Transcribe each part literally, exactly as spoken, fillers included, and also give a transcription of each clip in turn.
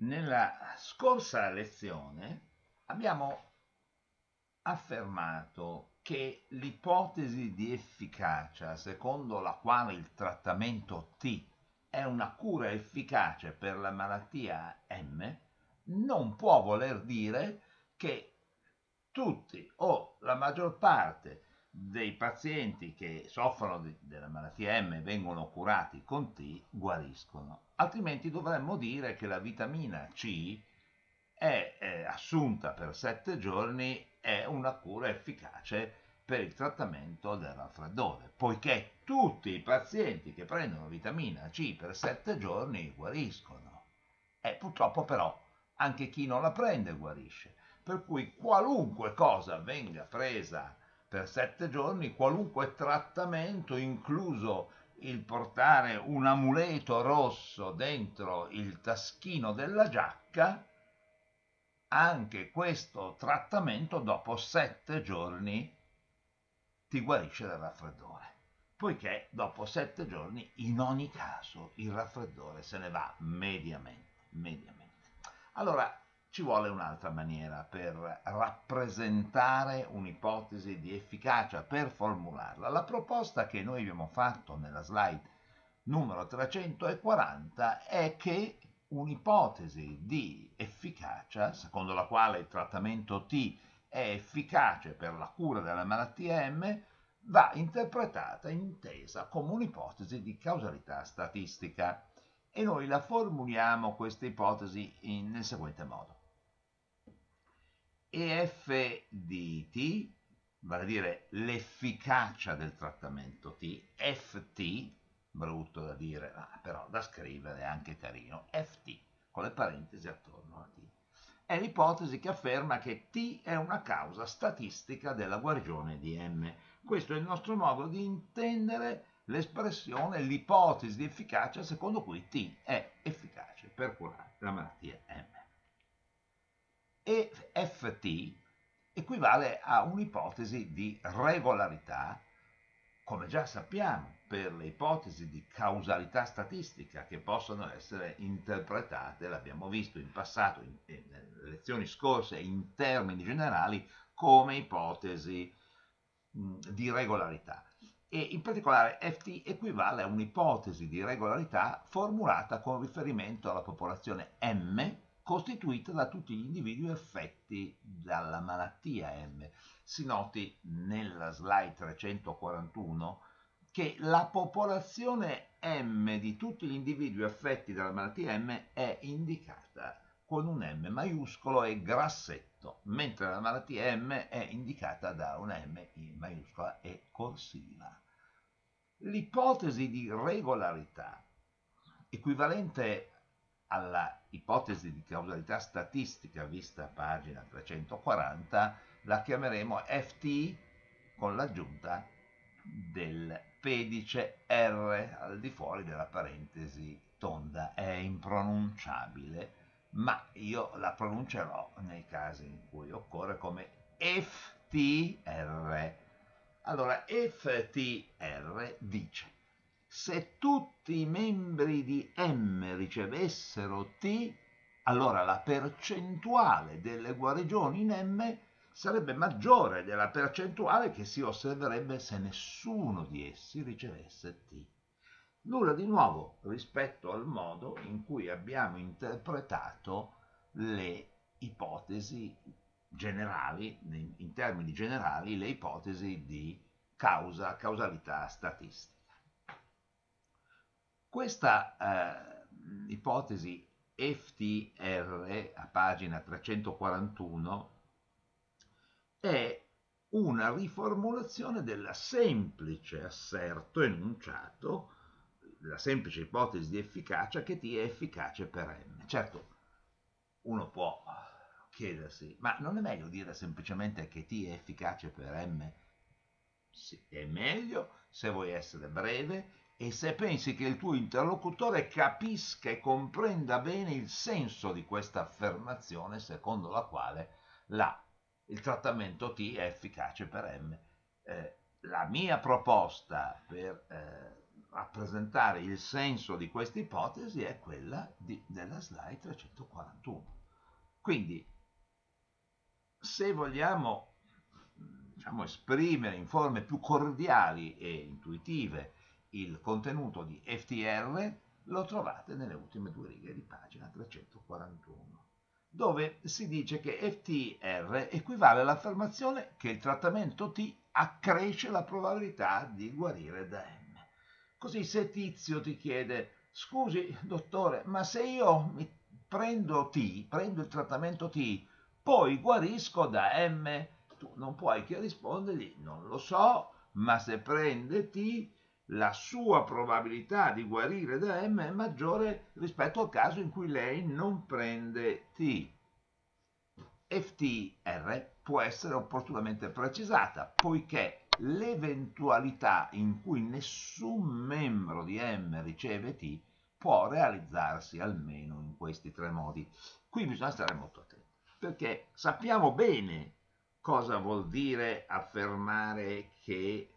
Nella scorsa lezione abbiamo affermato che l'ipotesi di efficacia secondo la quale il trattamento T è una cura efficace per la malattia M non può voler dire che tutti o la maggior parte dei pazienti che soffrono di, della malattia M e vengono curati con T guariscono. Altrimenti dovremmo dire che la vitamina C è, è assunta per sette giorni è una cura efficace per il trattamento del raffreddore, poiché tutti i pazienti che prendono vitamina C per sette giorni guariscono. E purtroppo però anche chi non la prende guarisce. Per cui qualunque cosa venga presa per sette giorni, qualunque trattamento, incluso il portare un amuleto rosso dentro il taschino della giacca, anche questo trattamento dopo sette giorni ti guarisce dal raffreddore, poiché dopo sette giorni in ogni caso il raffreddore se ne va mediamente. mediamente. Allora ci vuole un'altra maniera per rappresentare un'ipotesi di efficacia, per formularla. La proposta che noi abbiamo fatto nella slide numero trecentoquaranta è che un'ipotesi di efficacia, secondo la quale il trattamento T è efficace per la cura della malattia M, va interpretata e intesa come un'ipotesi di causalità statistica. E noi la formuliamo questa ipotesi in, nel seguente modo. E F di T, vale a dire l'efficacia del trattamento T, F T, brutto da dire, ah, però da scrivere è anche carino, F T, con le parentesi attorno a T. È l'ipotesi che afferma che T è una causa statistica della guarigione di M. Questo è il nostro modo di intendere l'espressione, l'ipotesi di efficacia secondo cui T è efficace per curare la malattia M. E F T equivale a un'ipotesi di regolarità, come già sappiamo, per le ipotesi di causalità statistica che possono essere interpretate, l'abbiamo visto in passato, in, in, nelle lezioni scorse, in termini generali, come ipotesi mh, di regolarità. E in particolare F T equivale a un'ipotesi di regolarità formulata con riferimento alla popolazione M, costituita da tutti gli individui affetti dalla malattia M. Si noti nella slide trecentoquarantuno che la popolazione M di tutti gli individui affetti dalla malattia M è indicata con un M maiuscolo e grassetto, mentre la malattia M è indicata da una M maiuscola e corsiva. L'ipotesi di regolarità, equivalente alla ipotesi di causalità statistica vista a pagina trecentoquaranta, la chiameremo F T con l'aggiunta del pedice R al di fuori della parentesi tonda. È impronunciabile, ma io la pronuncerò nei casi in cui occorre come F T R. Allora, F T R dice: se tutti i membri di M ricevessero T, allora la percentuale delle guarigioni in M sarebbe maggiore della percentuale che si osserverebbe se nessuno di essi ricevesse T. Nulla di nuovo rispetto al modo in cui abbiamo interpretato le ipotesi generali, in termini generali, le ipotesi di causa, causalità statistica. Questa eh, ipotesi F T R a pagina trecentoquarantuno è una riformulazione della semplice asserto enunciato, la semplice ipotesi di efficacia che T è efficace per M. Certo, uno può chiedersi, ma non è meglio dire semplicemente che T è efficace per M? Sì, è meglio se vuoi essere breve e se pensi che il tuo interlocutore capisca e comprenda bene il senso di questa affermazione secondo la quale la, il trattamento T è efficace per M. Eh, la mia proposta per eh, rappresentare il senso di questa ipotesi è quella di, della slide trecentoquarantuno. Quindi, se vogliamo, diciamo, esprimere in forme più cordiali e intuitive il contenuto di F T R, lo trovate nelle ultime due righe di pagina trecentoquarantuno, dove si dice che F T R equivale all'affermazione che il trattamento T accresce la probabilità di guarire da M. Così se Tizio ti chiede: scusi dottore, ma se io mi prendo T, prendo il trattamento T, poi guarisco da M, tu non puoi che rispondergli: non lo so, ma se prende T, la sua probabilità di guarire da M è maggiore rispetto al caso in cui lei non prende T. F T R può essere opportunamente precisata, poiché l'eventualità in cui nessun membro di M riceve T può realizzarsi almeno in questi tre modi. Qui bisogna stare molto attenti, perché sappiamo bene cosa vuol dire affermare che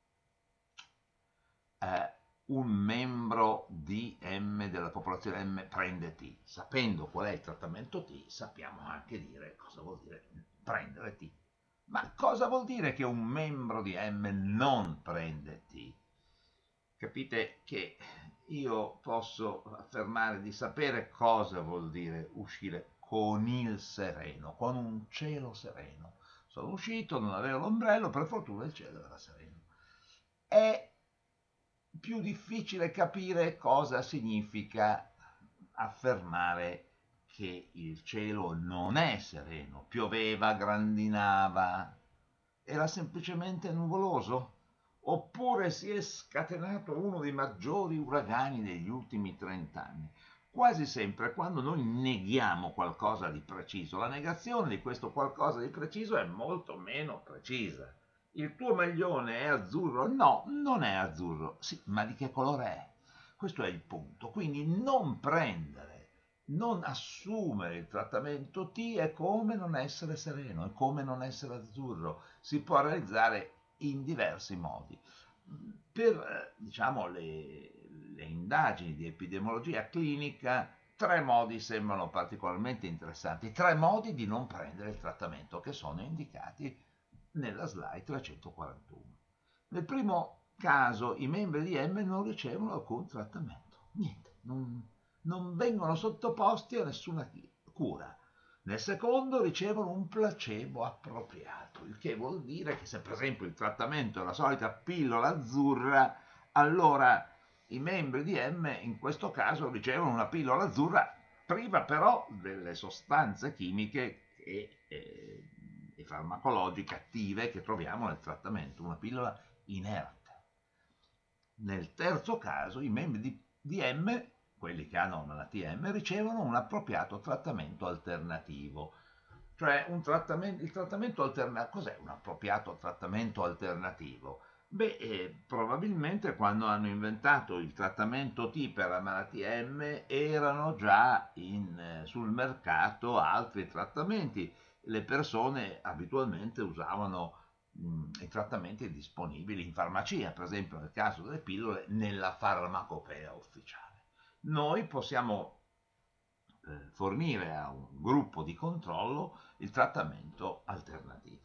eh, un membro di M della popolazione M prende T. Sapendo qual è il trattamento T, sappiamo anche dire cosa vuol dire prendere T. Ma cosa vuol dire che un membro di M non prende T? Capite che io posso affermare di sapere cosa vuol dire uscire con il sereno, con un cielo sereno. Sono uscito, non avevo l'ombrello, per fortuna il cielo era sereno. È più difficile capire cosa significa affermare che il cielo non è sereno, pioveva, grandinava, era semplicemente nuvoloso, oppure si è scatenato uno dei maggiori uragani degli ultimi trent'anni. Quasi sempre quando noi neghiamo qualcosa di preciso, la negazione di questo qualcosa di preciso è molto meno precisa. Il tuo maglione è azzurro? No, non è azzurro. Sì, ma di che colore è? Questo è il punto. Quindi non prendere, non assumere il trattamento T è come non essere sereno, è come non essere azzurro. Si può realizzare in diversi modi. Per, diciamo, le, le indagini di epidemiologia clinica, tre modi sembrano particolarmente interessanti, tre modi di non prendere il trattamento che sono indicati nella slide trecentoquarantuno. Nel primo caso i membri di M non ricevono alcun trattamento, niente, non, non vengono sottoposti a nessuna cura. Nel secondo ricevono un placebo appropriato, il che vuol dire che se per esempio il trattamento è la solita pillola azzurra, allora i membri di M in questo caso ricevono una pillola azzurra priva però delle sostanze chimiche che eh, e farmacologiche attive che troviamo nel trattamento, una pillola inerte. Nel terzo caso i membri di, di M, quelli che hanno malattia M, ricevono un appropriato trattamento alternativo. Cioè un trattamento, il trattamento alternativo, cos'è un appropriato trattamento alternativo? Beh, eh, probabilmente quando hanno inventato il trattamento T per la malattia M erano già in, eh, sul mercato altri trattamenti. Le persone abitualmente usavano mh, i trattamenti disponibili in farmacia, per esempio nel caso delle pillole, nella farmacopea ufficiale. Noi possiamo eh, fornire a un gruppo di controllo il trattamento alternativo.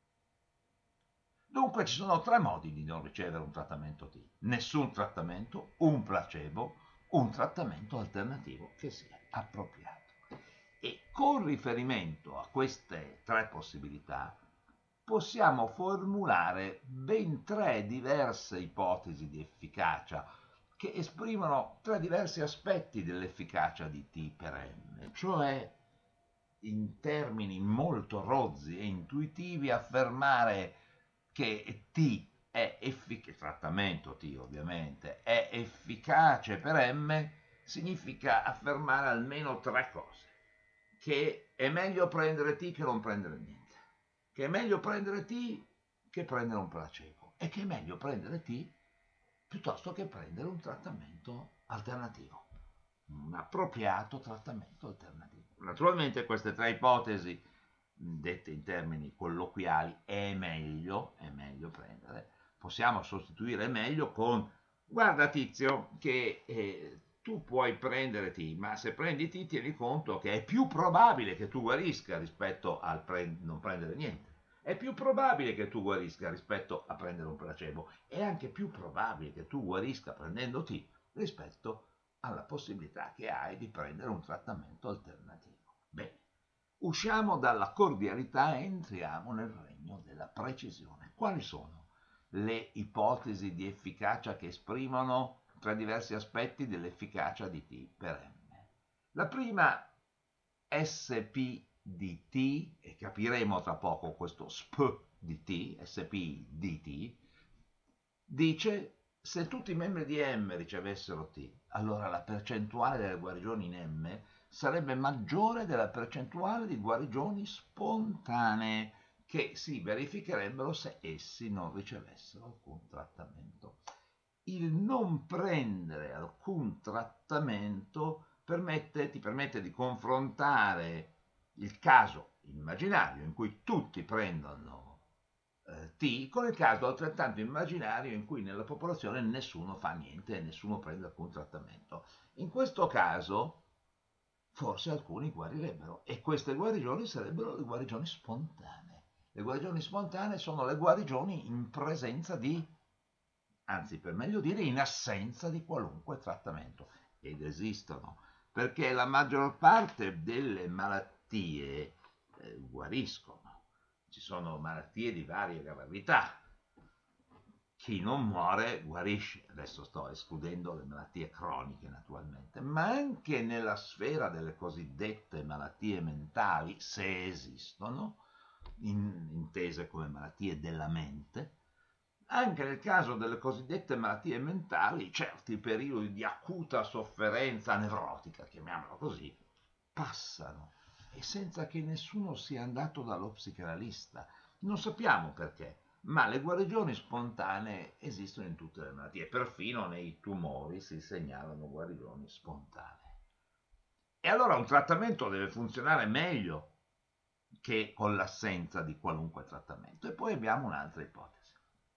Dunque ci sono tre modi di non ricevere un trattamento T. Nessun trattamento, un placebo, un trattamento alternativo che sia appropriato. E con riferimento a queste tre possibilità possiamo formulare ben tre diverse ipotesi di efficacia che esprimono tre diversi aspetti dell'efficacia di T per M, cioè in termini molto rozzi e intuitivi affermare che T è efficace, trattamento T ovviamente, è efficace per M, significa affermare almeno tre cose. Che è meglio prendere T che non prendere niente, che è meglio prendere T che prendere un placebo e che è meglio prendere T piuttosto che prendere un trattamento alternativo, un appropriato trattamento alternativo. Naturalmente queste tre ipotesi, dette in termini colloquiali, è meglio, è meglio prendere, possiamo sostituire meglio con guarda Tizio, che eh, tu puoi prendere T, ma se prendi T tieni conto che è più probabile che tu guarisca rispetto al pre- non prendere niente. È più probabile che tu guarisca rispetto a prendere un placebo. È anche più probabile che tu guarisca prendendo T rispetto alla possibilità che hai di prendere un trattamento alternativo. Bene, usciamo dalla cordialità e entriamo nel regno della precisione. Quali sono le ipotesi di efficacia che esprimono tra diversi aspetti dell'efficacia di T per M? La prima, S P di T, e capiremo tra poco questo S P di T, S P di T, dice se tutti i membri di M ricevessero T, allora la percentuale delle guarigioni in M sarebbe maggiore della percentuale di guarigioni spontanee che si verificherebbero se essi non ricevessero alcun trattamento. Il non prendere alcun trattamento permette, ti permette di confrontare il caso immaginario in cui tutti prendono eh, T con il caso altrettanto immaginario in cui nella popolazione nessuno fa niente e nessuno prende alcun trattamento. In questo caso forse alcuni guarirebbero e queste guarigioni sarebbero le guarigioni spontanee. Le guarigioni spontanee sono le guarigioni in presenza di, anzi per meglio dire in assenza di qualunque trattamento, ed esistono, perché la maggior parte delle malattie eh, guariscono. Ci sono malattie di varia gravità. Chi non muore guarisce, adesso sto escludendo le malattie croniche naturalmente, ma anche nella sfera delle cosiddette malattie mentali, se esistono, in, intese come malattie della mente, anche nel caso delle cosiddette malattie mentali, certi periodi di acuta sofferenza nevrotica, chiamiamola così, passano e senza che nessuno sia andato dallo psicanalista. Non sappiamo perché, ma le guarigioni spontanee esistono in tutte le malattie, perfino nei tumori si segnalano guarigioni spontanee. E allora un trattamento deve funzionare meglio che con l'assenza di qualunque trattamento. E poi abbiamo un'altra ipotesi.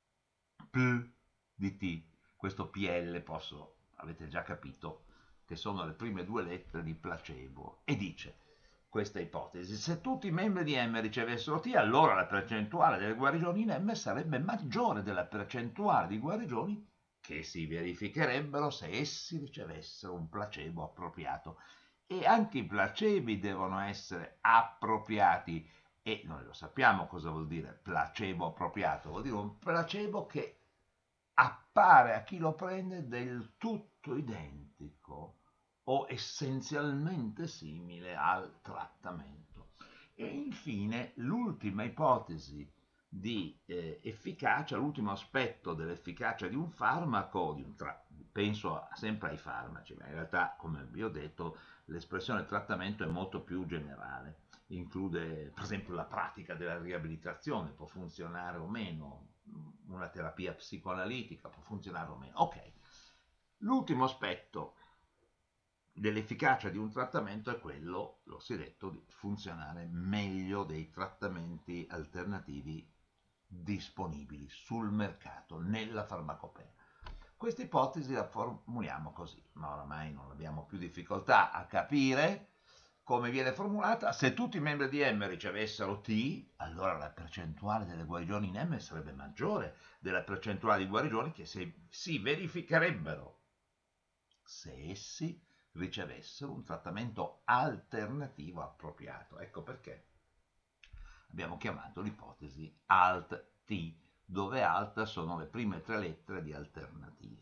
P di T, questo P L posso, avete già capito, che sono le prime due lettere di placebo, e dice questa ipotesi: se tutti i membri di M ricevessero T, allora la percentuale delle guarigioni in M sarebbe maggiore della percentuale di guarigioni che si verificherebbero se essi ricevessero un placebo appropriato. E anche i placebi devono essere appropriati, e noi lo sappiamo cosa vuol dire placebo appropriato, vuol dire un placebo che appare a chi lo prende del tutto identico o essenzialmente simile al trattamento. E infine l'ultima ipotesi di eh, efficacia, l'ultimo aspetto dell'efficacia di un farmaco, di un tra- penso sempre ai farmaci, ma in realtà, come vi ho detto, l'espressione trattamento è molto più generale, include per esempio la pratica della riabilitazione, può funzionare o meno, una terapia psicoanalitica può funzionare o meno. Ok, l'ultimo aspetto dell'efficacia di un trattamento è quello, lo si è detto, di funzionare meglio dei trattamenti alternativi disponibili sul mercato, nella farmacopea. Questa ipotesi la formuliamo così, ma oramai non abbiamo più difficoltà a capire come viene formulata. Se tutti i membri di M ricevessero T, allora la percentuale delle guarigioni in M sarebbe maggiore della percentuale di guarigioni che si verificherebbero se essi ricevessero un trattamento alternativo appropriato. Ecco perché abbiamo chiamato l'ipotesi alt-T, dove alt sono le prime tre lettere di alternativo.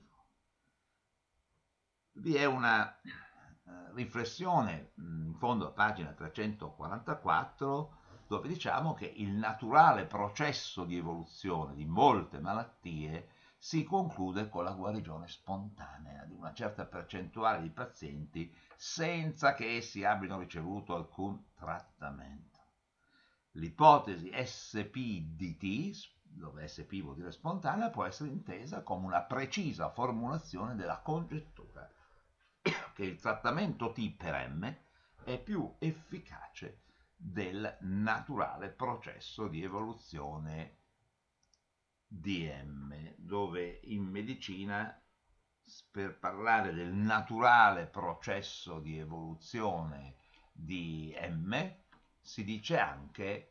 Vi è una riflessione in fondo a pagina trecentoquarantaquattro, dove diciamo che il naturale processo di evoluzione di molte malattie si conclude con la guarigione spontanea di una certa percentuale di pazienti senza che essi abbiano ricevuto alcun trattamento. L'ipotesi S P D T, dove S P vuol dire spontanea, può essere intesa come una precisa formulazione della congettura che il trattamento T per M è più efficace del naturale processo di evoluzione di M, dove in medicina per parlare del naturale processo di evoluzione di M, si dice anche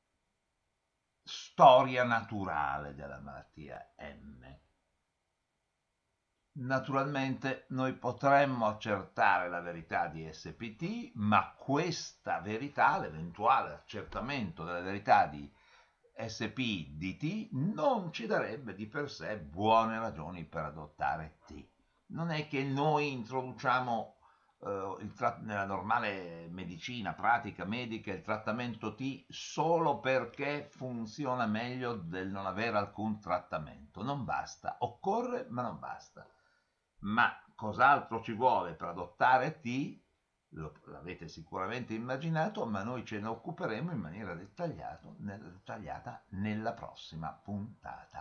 storia naturale della malattia M. Naturalmente noi potremmo accertare la verità di S P T, ma questa verità, l'eventuale accertamento della verità di S P D T, non ci darebbe di per sé buone ragioni per adottare T. Non è che noi introduciamo eh, il tra- nella normale medicina, pratica medica, il trattamento T solo perché funziona meglio del non avere alcun trattamento. Non basta, occorre ma non basta. Ma cos'altro ci vuole per adottare T? Lo, l'avete sicuramente immaginato, ma noi ce ne occuperemo in maniera dettagliata nella prossima puntata.